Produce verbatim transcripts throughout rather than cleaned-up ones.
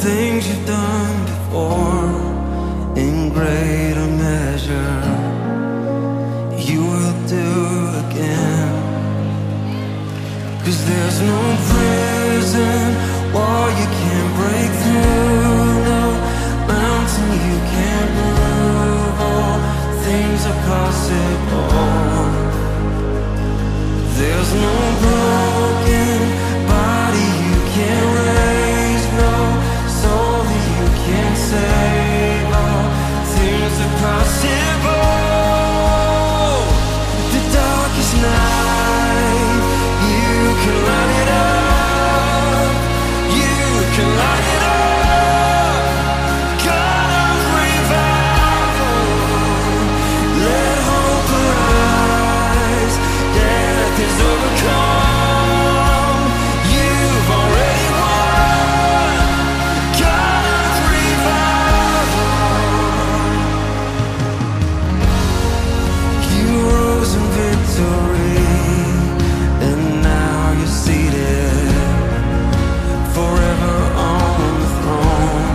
things you've done before, in greater measure you will do again. 'Cause there's no prison wall you can't break through, no mountain you can't move. All things are possible. There's no broken body you can't raise, no soul that you can't save. All things are possible. The darkest night, you can light it up, you can light it up. God of revival, let hope arise. Death is overcome, you've already won. God of revival, you rose in victory, and now you're seated forever on the throne.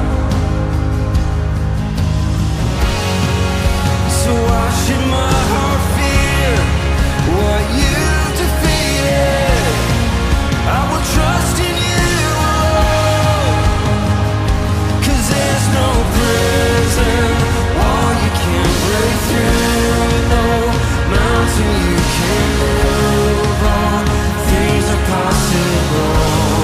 So why should my heart fear what you defeated? I will trust in you alone. 'Cause there's no prison wall you can't break through, no mountain you can't move. All things are possible.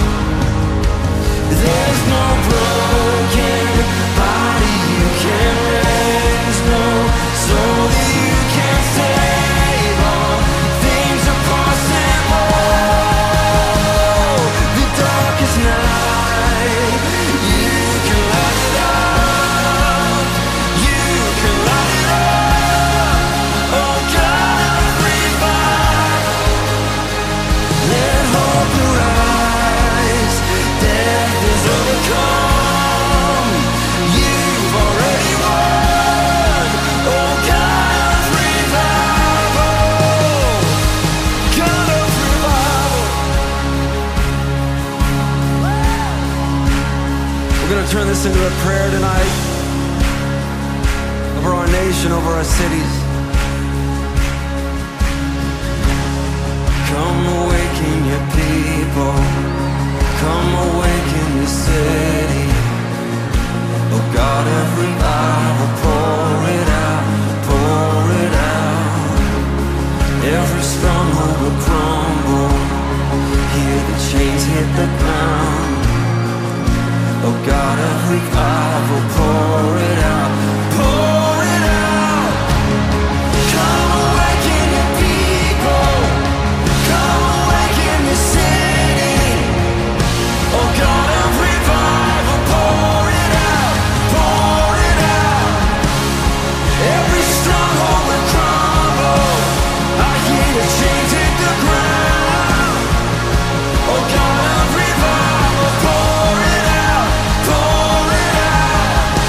There's no broken body you can't raise, no soul that you can't save. All things are possible. The darkest night, you can light it up, you can light it up. Oh God of revival, let hope arise. Death is overcome, you've already won. Oh God of revival, God of revival. We're gonna turn this into a prayer tonight, over our nation, over our cities. Come awaken your people, come awaken the city. Oh God of revival, pour it out, pour it out. Every stronghold will crumble, hear the chains hit the ground. Oh God of revival, pour it out, pour it out. Come awaken your people, come awaken the city. Oh God of revival, pour it out, pour it out. Every stronghold will crumble, I hear the chains hit the ground. Oh God of revival, pour it out, pour it out.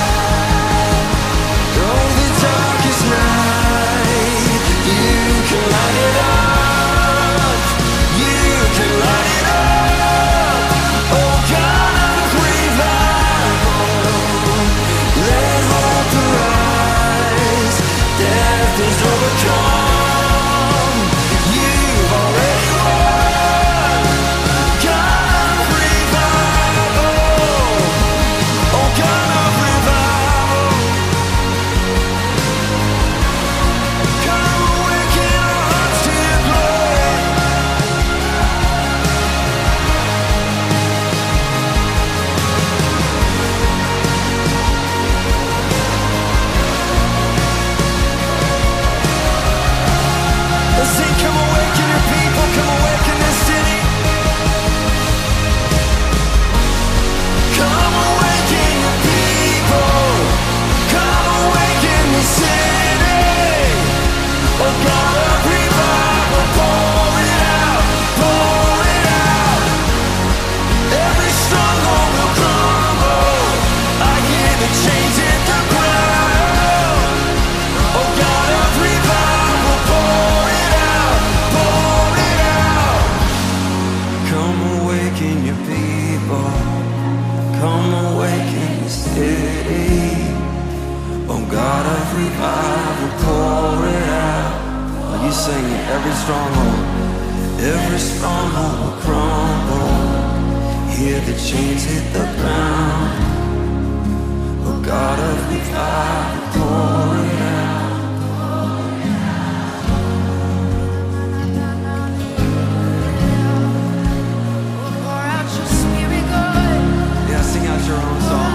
Oh God of revival, pour it out. Are you singing? Every stronghold, every stronghold will crumble. Hear the chains hit the ground. Oh God of revival, pour it out. Pour out your spirit, God. Yeah, sing out your own song.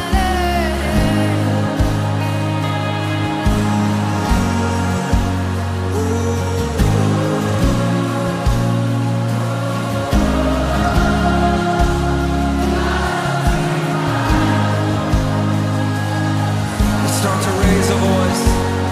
Start to raise a voice.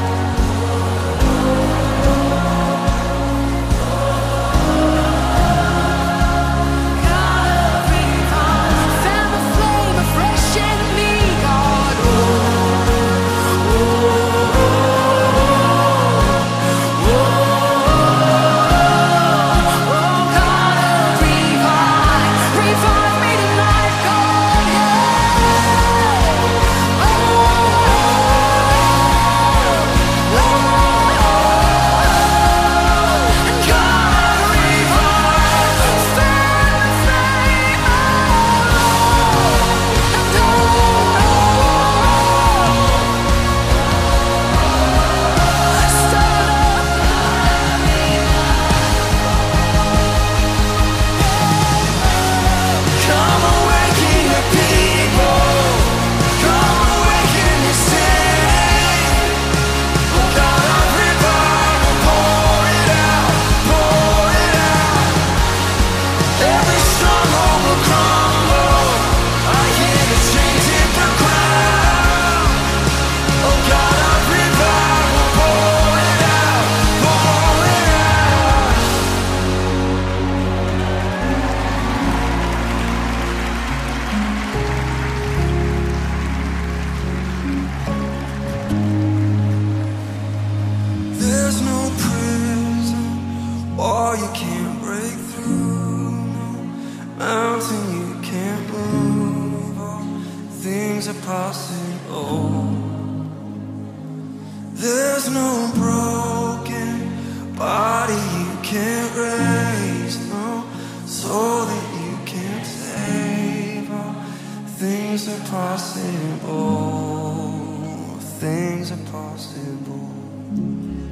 There's no prison wall you can't break through, no mountain you can't move. All things are possible. There's no broken body you can't raise, no soul that you can't save. All things are possible. Things are possible.